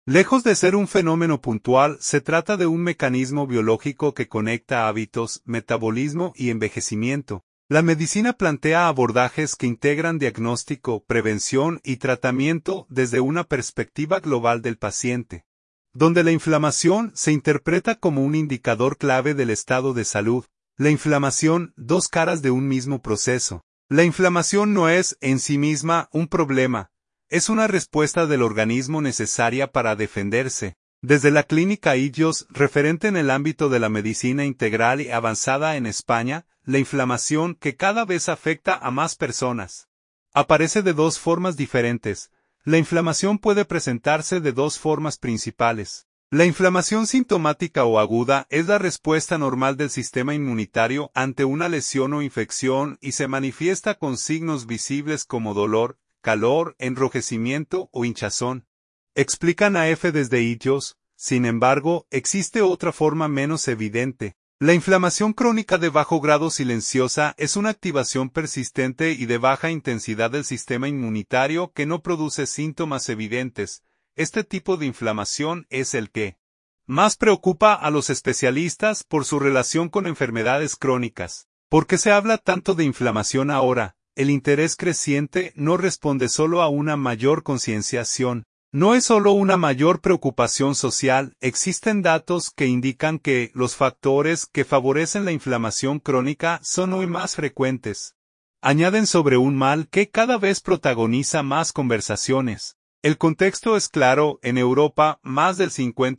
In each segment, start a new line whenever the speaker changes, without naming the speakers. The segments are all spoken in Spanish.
Lejos de ser un fenómeno puntual, se trata de un mecanismo biológico que conecta hábitos, metabolismo y envejecimiento. La medicina plantea abordajes que integran diagnóstico, prevención y tratamiento desde una perspectiva global del paciente, donde la inflamación se interpreta como un indicador clave del estado de salud. La inflamación, dos caras de un mismo proceso. La inflamación no es, en sí misma, un problema. Es una respuesta del organismo necesaria para defenderse. Desde la clínica Illos, referente en el ámbito de la medicina integral y avanzada en España, la inflamación, que cada vez afecta a más personas, aparece de dos formas diferentes. La inflamación puede presentarse de dos formas principales. La inflamación sintomática o aguda es la respuesta normal del sistema inmunitario ante una lesión o infección y se manifiesta con signos visibles como dolor, calor, enrojecimiento o hinchazón. Explican a F. desde Illos. Sin embargo, existe otra forma menos evidente. La inflamación crónica de bajo grado silenciosa es una activación persistente y de baja intensidad del sistema inmunitario que no produce síntomas evidentes. Este tipo de inflamación es el que más preocupa a los especialistas por su relación con enfermedades crónicas. ¿Por qué se habla tanto de inflamación ahora? El interés creciente no responde solo a una mayor concienciación. No es solo una mayor preocupación social, existen datos que indican que los factores que favorecen la inflamación crónica son hoy más frecuentes. Añaden sobre un mal que cada vez protagoniza más conversaciones. El contexto es claro, en Europa, más del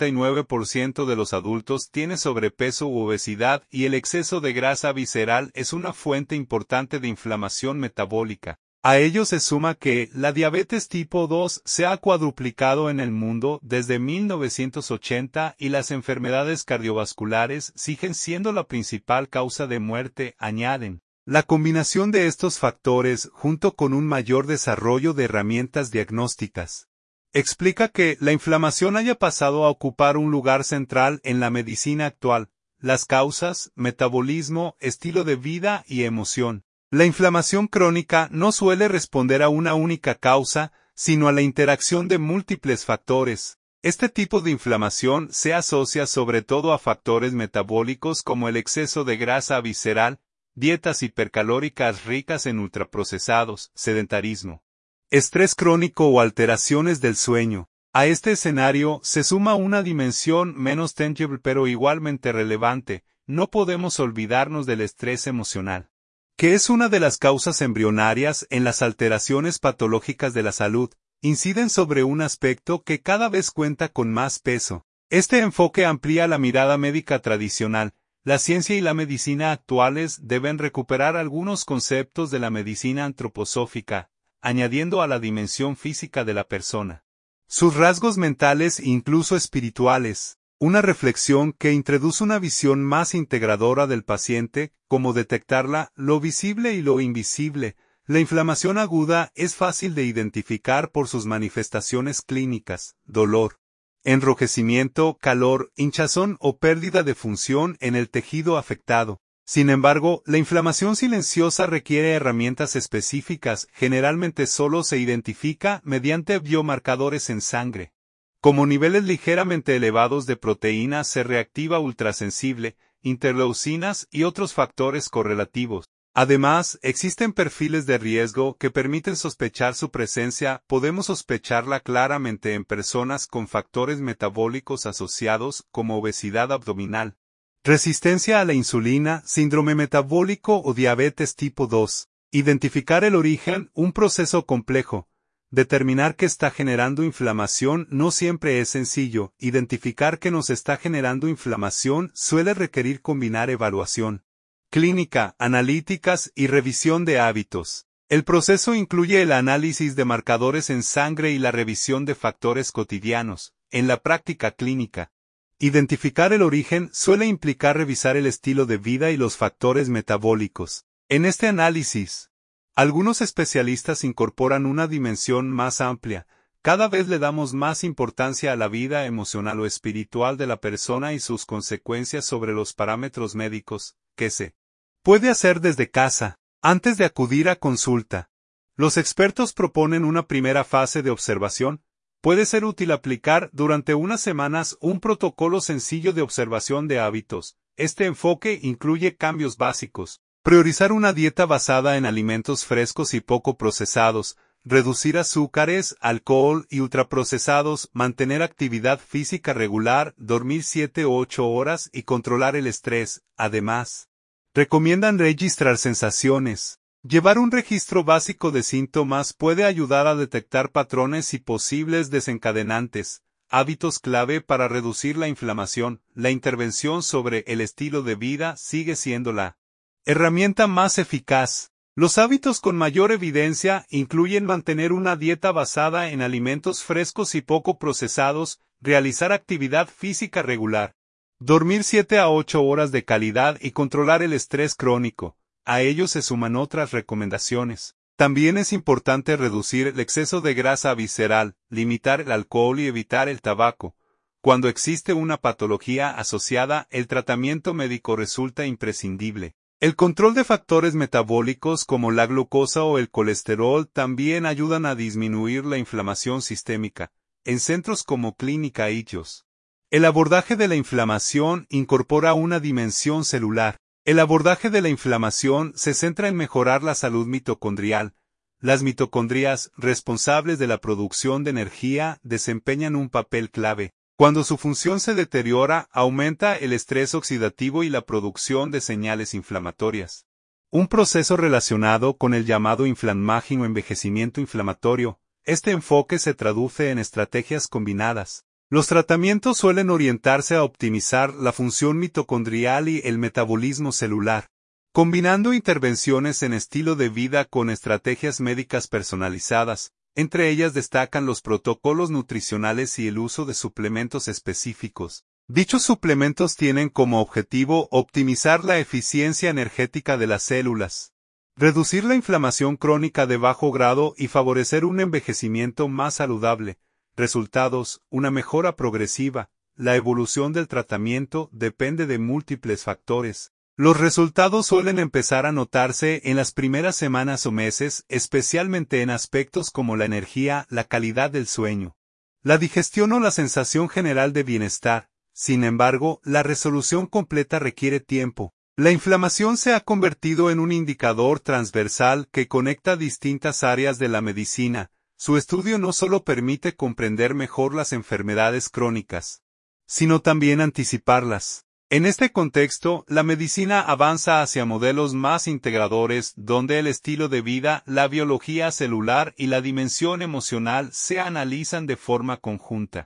59% de los adultos tiene sobrepeso u obesidad y el exceso de grasa visceral es una fuente importante de inflamación metabólica. A ello se suma que la diabetes tipo 2 se ha cuadruplicado en el mundo desde 1980 y las enfermedades cardiovasculares siguen siendo la principal causa de muerte, añaden. La combinación de estos factores, junto con un mayor desarrollo de herramientas diagnósticas, explica que la inflamación haya pasado a ocupar un lugar central en la medicina actual. Las causas, metabolismo, estilo de vida y emoción. La inflamación crónica no suele responder a una única causa, sino a la interacción de múltiples factores. Este tipo de inflamación se asocia sobre todo a factores metabólicos como el exceso de grasa visceral, dietas hipercalóricas ricas en ultraprocesados, sedentarismo, estrés crónico o alteraciones del sueño. A este escenario se suma una dimensión menos tangible pero igualmente relevante. No podemos olvidarnos del estrés emocional, que es una de las causas embrionarias en las alteraciones patológicas de la salud. Inciden sobre un aspecto que cada vez cuenta con más peso. Este enfoque amplía la mirada médica tradicional. La ciencia y la medicina actuales deben recuperar algunos conceptos de la medicina antroposófica, añadiendo a la dimensión física de la persona sus rasgos mentales e incluso espirituales. Una reflexión que introduce una visión más integradora del paciente, como detectarla, lo visible y lo invisible. La inflamación aguda es fácil de identificar por sus manifestaciones clínicas: dolor, enrojecimiento, calor, hinchazón o pérdida de función en el tejido afectado. Sin embargo, la inflamación silenciosa requiere herramientas específicas, generalmente solo se identifica mediante biomarcadores en sangre. Como niveles ligeramente elevados de proteínas C reactiva ultrasensible, interleucinas y otros factores correlativos. Además, existen perfiles de riesgo que permiten sospechar su presencia. Podemos sospecharla claramente en personas con factores metabólicos asociados como obesidad abdominal, resistencia a la insulina, síndrome metabólico o diabetes tipo 2. Identificar el origen, un proceso complejo. Determinar qué está generando inflamación no siempre es sencillo. Identificar qué nos está generando inflamación suele requerir combinar evaluación clínica, analíticas y revisión de hábitos. El proceso incluye el análisis de marcadores en sangre y la revisión de factores cotidianos. En la práctica clínica, identificar el origen suele implicar revisar el estilo de vida y los factores metabólicos. En este análisis, algunos especialistas incorporan una dimensión más amplia. Cada vez le damos más importancia a la vida emocional o espiritual de la persona y sus consecuencias sobre los parámetros médicos, que se puede hacer desde casa, antes de acudir a consulta. Los expertos proponen una primera fase de observación, puede ser útil aplicar durante unas semanas un protocolo sencillo de observación de hábitos. Este enfoque incluye cambios básicos. Priorizar una dieta basada en alimentos frescos y poco procesados, reducir azúcares, alcohol y ultraprocesados, mantener actividad física regular, dormir 7 u 8 horas y controlar el estrés. Además, recomiendan registrar sensaciones. Llevar un registro básico de síntomas puede ayudar a detectar patrones y posibles desencadenantes. Hábitos clave para reducir la inflamación. La intervención sobre el estilo de vida sigue siendo la herramienta más eficaz. Los hábitos con mayor evidencia incluyen mantener una dieta basada en alimentos frescos y poco procesados, realizar actividad física regular, dormir 7 a 8 horas de calidad y controlar el estrés crónico. A ello se suman otras recomendaciones. También es importante reducir el exceso de grasa visceral, limitar el alcohol y evitar el tabaco. Cuando existe una patología asociada, el tratamiento médico resulta imprescindible. El control de factores metabólicos como la glucosa o el colesterol también ayudan a disminuir la inflamación sistémica. En centros como Clínica Ichos, el abordaje de la inflamación incorpora una dimensión celular. El abordaje de la inflamación se centra en mejorar la salud mitocondrial. Las mitocondrias, responsables de la producción de energía, desempeñan un papel clave. Cuando su función se deteriora, aumenta el estrés oxidativo y la producción de señales inflamatorias. Un proceso relacionado con el llamado inflamaging o envejecimiento inflamatorio. Este enfoque se traduce en estrategias combinadas. Los tratamientos suelen orientarse a optimizar la función mitocondrial y el metabolismo celular, combinando intervenciones en estilo de vida con estrategias médicas personalizadas. Entre ellas destacan los protocolos nutricionales y el uso de suplementos específicos. Dichos suplementos tienen como objetivo optimizar la eficiencia energética de las células, reducir la inflamación crónica de bajo grado y favorecer un envejecimiento más saludable. Resultados: una mejora progresiva. La evolución del tratamiento depende de múltiples factores. Los resultados suelen empezar a notarse en las primeras semanas o meses, especialmente en aspectos como la energía, la calidad del sueño, la digestión o la sensación general de bienestar. Sin embargo, la resolución completa requiere tiempo. La inflamación se ha convertido en un indicador transversal que conecta distintas áreas de la medicina. Su estudio no solo permite comprender mejor las enfermedades crónicas, sino también anticiparlas. En este contexto, la medicina avanza hacia modelos más integradores, donde el estilo de vida, la biología celular y la dimensión emocional se analizan de forma conjunta.